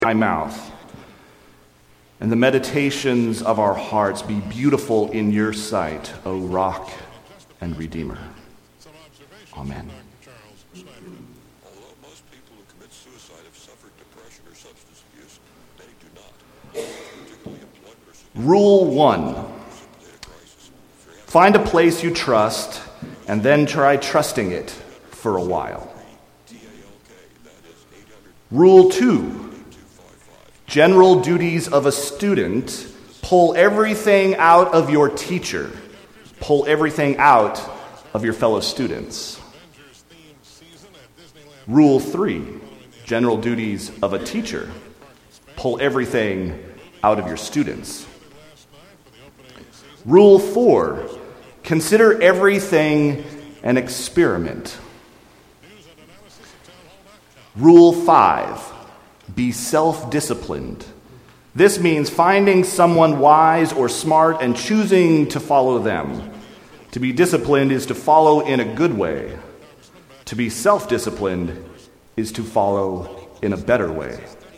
my mouth, and the meditations of our hearts be beautiful in your sight, O Rock and Redeemer. Amen. Although most people who commit suicide have suffered depression or substance abuse, many do not. Particularly employment or Rule 1. Find a place you trust and then try trusting it for a while. Rule 2. General duties of a student: pull everything out of your teacher. Pull everything out of your fellow students. Rule 3. General duties of a teacher: pull everything out of your students. Rule 4. Consider everything an experiment. Rule 5. Be self-disciplined. This means finding someone wise or smart and choosing to follow them. To be disciplined is to follow in a good way. To be self-disciplined is to follow in a better way.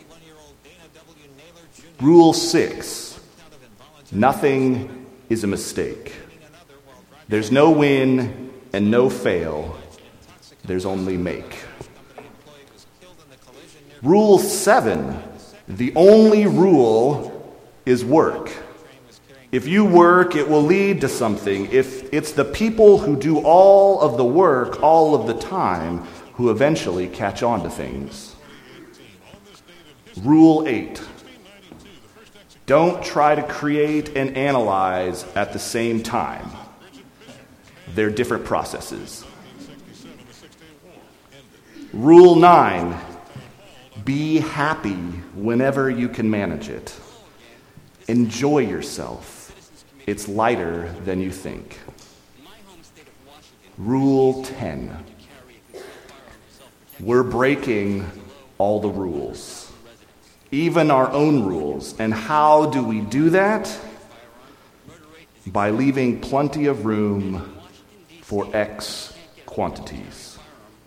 Rule 6. Nothing is a mistake. There's no win and no fail. There's only make. Rule 7. The only rule is work. If you work, it will lead to something. If it's the people who do all of the work all of the time who eventually catch on to things. Rule 8. Don't try to create and analyze at the same time. They're different processes. Rule 9. Be happy whenever you can manage it. Enjoy yourself. It's lighter than you think. Rule 10. We're breaking all the rules, even our own rules. And how do we do that? By leaving plenty of room for X quantities.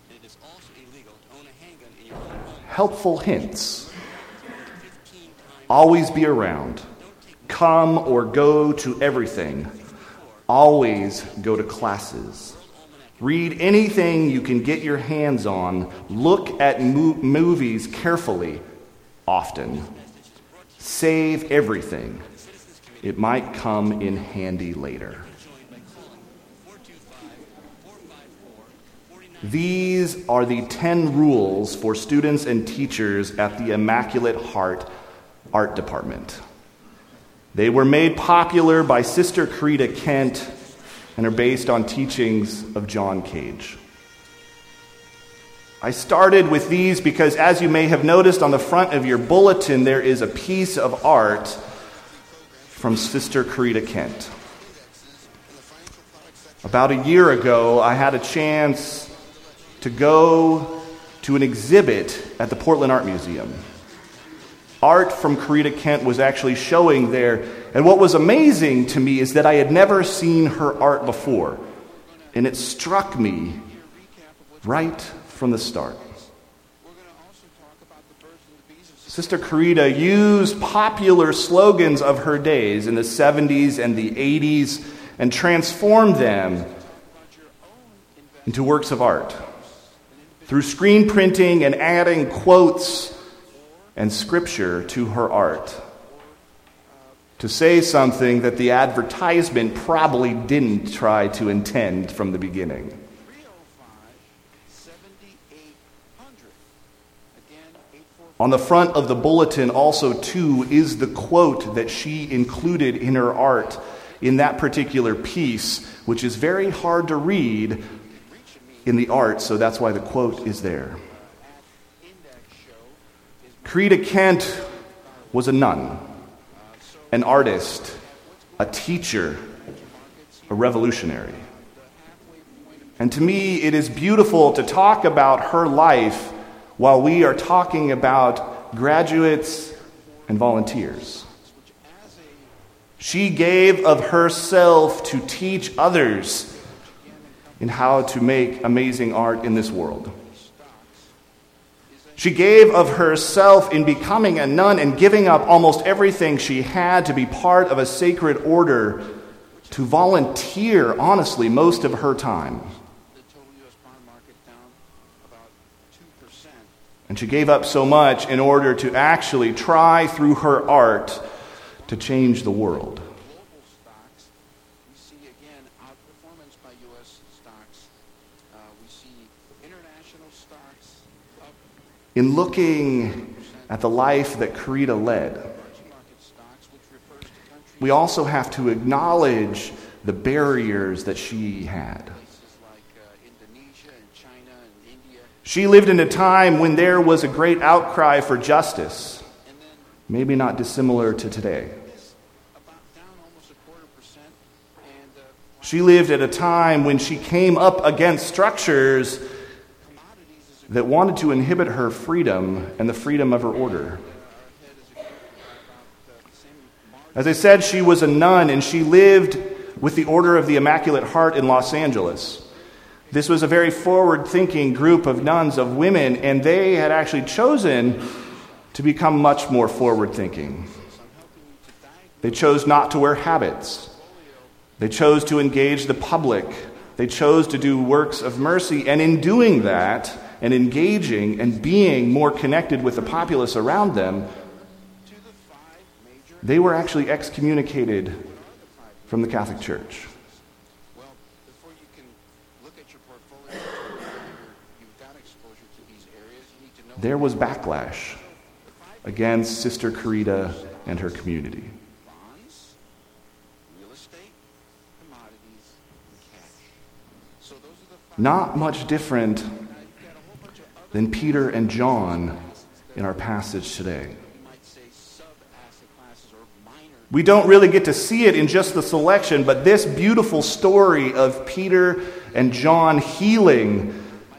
Helpful hints. Always be around. Come or go to everything. Always go to classes. Read anything you can get your hands on. Look at movies carefully, often. Save everything. It might come in handy later. These are the 10 rules for students and teachers at the Immaculate Heart Art Department. They were made popular by Sister Carita Kent and are based on teachings of John Cage. I started with these because, as you may have noticed on the front of your bulletin, there is a piece of art from Sister Carita Kent. About a year ago, I had a chance to go to an exhibit at the Portland Art Museum. Art from Carita Kent was actually showing there, and what was amazing to me is that I had never seen her art before, and it struck me right from the start. Sister Carita used popular slogans of her days in the 70s and the 80s and transformed them into works of art through screen printing and adding quotes and scripture to her art to say something that the advertisement probably didn't try to intend from the beginning. On the front of the bulletin also, too, is the quote that she included in her art in that particular piece, which is very hard to read in the art, so that's why the quote is there. Carita Kent was a nun, an artist, a teacher, a revolutionary. And to me, it is beautiful to talk about her life while we are talking about graduates and volunteers. She gave of herself to teach others in how to make amazing art in this world. She gave of herself in becoming a nun and giving up almost everything she had to be part of a sacred order, to volunteer, honestly, most of her time. The total U.S. bond market down about 2%. And she gave up so much in order to actually try through her art to change the world. Global stocks, we see again outperformance by U.S. stocks. We see international stocks up. In looking at the life that Karita led, Emerging market stocks, which refers to countries we also have to acknowledge the barriers that she had. places like Indonesia and China and India. She lived in a time when there was a great outcry for justice, And then maybe not dissimilar to today. this about down almost 0.25%. And She lived at a time when she came up against structures commodities is that wanted to inhibit her freedom and the freedom of her order. our head is equivalent by about the same margin. As I said, she was a nun and she lived with the Order of the Immaculate Heart in Los Angeles. This was a very forward-thinking group of nuns, of women, and they had actually chosen to become much more forward-thinking. They chose not to wear habits. They chose to engage the public. They chose to do works of mercy, and in doing that, and engaging and being more connected with the populace around them, To the five major. they were actually excommunicated from the Catholic Church. Well, before you can look at your portfolio, you've got exposure to these areas. You need to know There was backlash against Sister Karita and her community. bonds, real estate, commodities, and cash. So those are the five. Not much different Now, you've got a whole bunch of other than Peter and John in our passage today. you might say sub-asset classes or minor. We don't really get to see it in just the selection, but this beautiful story of Peter and John healing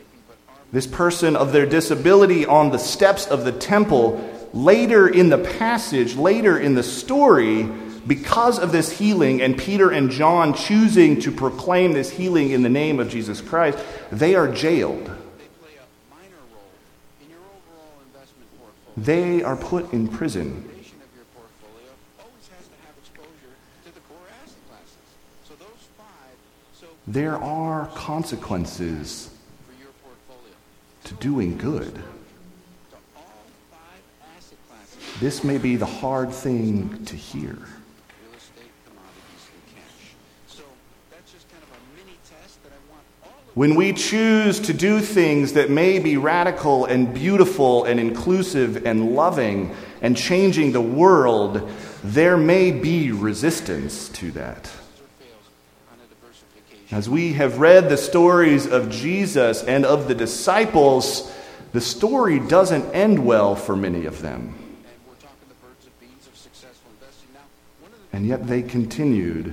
this person of their disability on the steps of the temple, later in the passage, later in the story, because of this healing and Peter and John choosing to proclaim this healing in the name of Jesus Christ, they are jailed. They play a minor role in your overall investment portfolio. They are put in prison. The foundation of your portfolio always has to have exposure to the core asset classes. So those five, There are consequences for your portfolio. to doing good. To all five asset classes, This may be the hard thing to hear. real estate, commodities, and cash. So that's just kind of a mini test that I want all of When we choose to do things that may be radical and beautiful and inclusive and loving and changing the world, there may be resistance to that. or fails on a diversification. As we have read the stories of Jesus and of the disciples, the story doesn't end well for many of them. And we're talking the birds and bees of successful investing. Now, one of the And yet they continued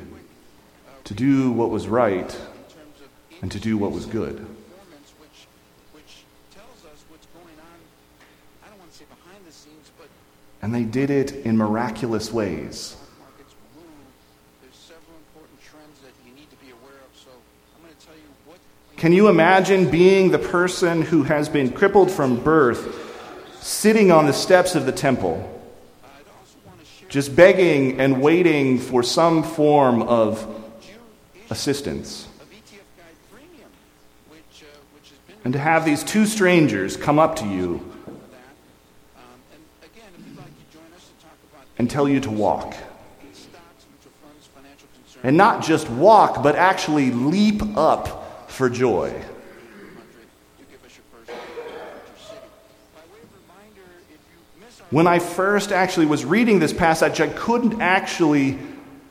to do what was right in terms of and to do what was good. performance, which tells us what's going on, I don't want to say behind the scenes, but And they did it in miraculous ways. markets move. There's several important trends that you need to be aware of. So I'm going to tell you what. Can you imagine being the person who has been crippled from birth, sitting on the steps of the temple, I'd also want to share just begging and waiting for some form of June issue assistance? of ETF Guide Premium, which has been And to have these two strangers come up to you for that. And again, if you'd like to join us to talk about and tell you to walk. stocks, mutual funds, financial concerns, And not just walk, but actually leap up for joy. 100, you give us your first name and your city. By way of reminder, if you miss our When I first actually was reading this passage, I couldn't actually you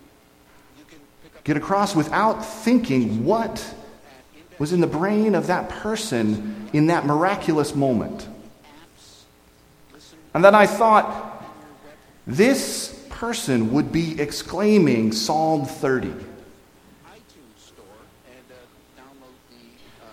can pick up get across without thinking what was in the brain of that person in that miraculous moment. apps, listen And then I thought, this person would be exclaiming Psalm 30. iTunes store and download the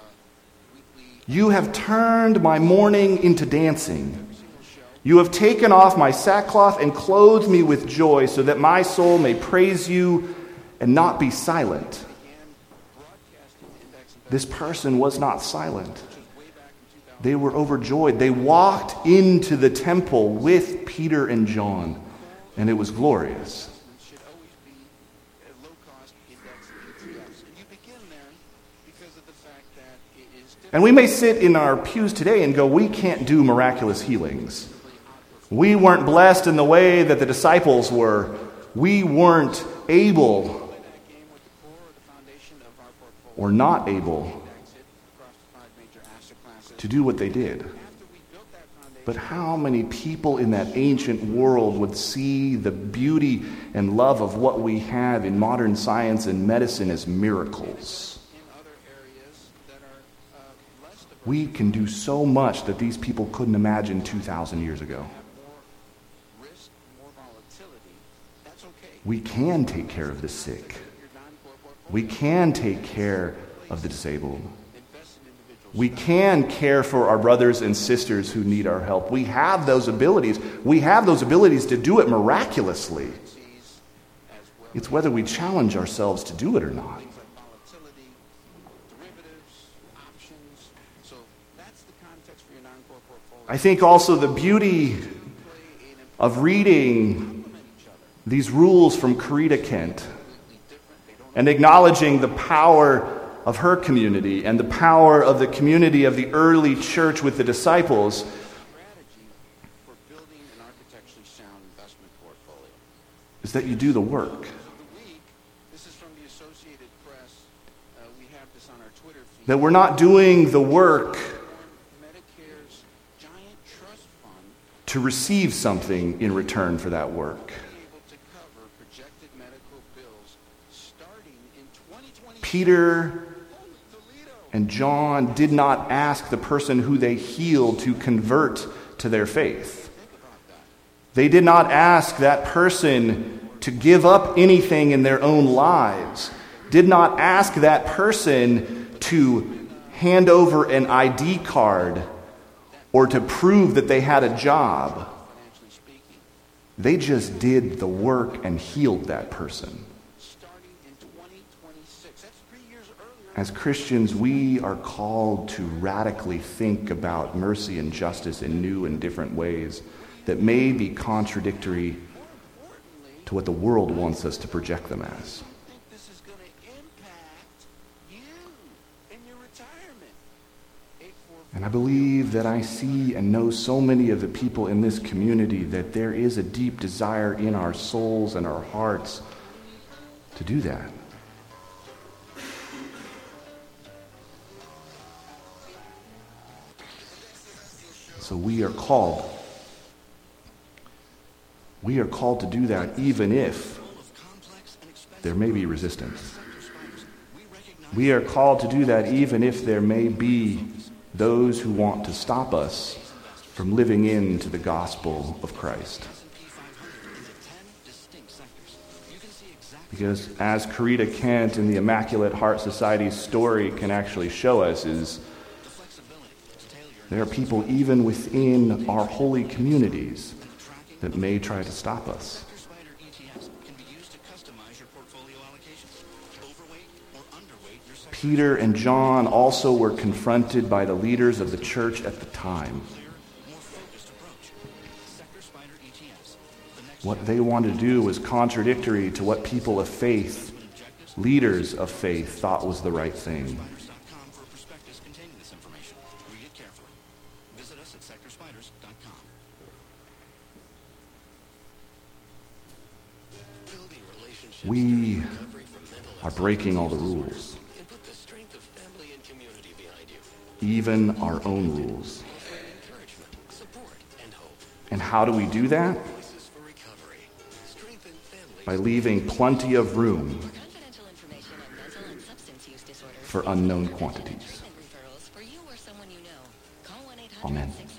weekly You have turned my mourning into dancing. single show. You have taken off my sackcloth and clothed me with joy so that my soul may praise you and not be silent. Began broadcasting index investment, This person was not silent. which was way back in They were overjoyed. They walked into the temple with Peter and John, and it was glorious. Should always be a low-cost index ETFs. And you begin there because of the fact that it is And we may sit in our pews today and go, we can't do miraculous healings. We weren't blessed in the way that the disciples were. We weren't able that game with the core or the foundation of our portfolio. or not able Exit across the 5 major asset classes. to do what they did. After we built that foundation, But how many people in that ancient world would see the beauty and love of what we have in modern science and medicine as miracles? in other areas that are less diverse, We can do so much that these people couldn't imagine 2,000 years ago. more risk, more volatility, that's okay. We can take care of the sick. Your non-core portfolio, We can take care of the disabled. invest in individuals. We can care for our brothers and sisters who need our help. We have those abilities. We have those abilities to do it miraculously. As well It's whether we challenge ourselves to do it or not. things like volatility, derivatives, options. So that's the context for your non-core portfolio. I think also the beauty Play an of reading implement each other. these rules from Karita Kent Completely different. They don't and acknowledging the power of her community and the power of the community of the early church with the disciples strategy for building an architecturally sound investment portfolio. is that you do the work. The week, this is from the Associated Press. We have this on our Twitter feed. That we're not doing the work Medicare's giant trust fund to receive something in return for that work. be able to cover projected medical bills starting in 2020. Peter and John did not ask the person who they healed to convert to their faith. They did not ask that person to give up anything in their own lives. Did not ask that person to hand over an ID card or to prove that they had a job. Financially speaking, They just did the work and healed that person. starting in 2026. That's 3 years earlier. As Christians, we are called to radically think about mercy and justice in new and different ways that may be contradictory Importantly, to what the world wants us to project them as. I think this is going to impact you in your retirement. 844 And I believe that I see and know so many of the people in this community that there is a deep desire in our souls and our hearts to do that. So we are called. We are called to do that even if there may be resistance. We are called to do that even if there may be those who want to stop us from living into the gospel of Christ. Because as Karita Kent in the Immaculate Heart Society's story can actually show us, is there are people even within our holy communities that may try to stop us. Spider ETFs can be used to customize your portfolio allocations. Overweight or underweight your sector. Peter and John also were confronted by the leaders of the church at the time. Clear, more focused approach. Sector Spider ETFs. The next What they wanted to do was contradictory to what people of faith, leaders of faith, thought was the right thing. sectorspiders.com for a prospectus containing this information. Read it carefully. Visit us at sectorspiders.com. Building relationships We during recovery from mental are breaking all the rules, and put the strength of family and community behind you. even our own rules. Offering encouragement, support, and hope. And how do we do that? Voices for recovery. Strengthen families. By leaving plenty of room Confidential information on mental and substance use disorders. for unknown quantities. Treatment referrals for you or someone you know. Call 1-800-6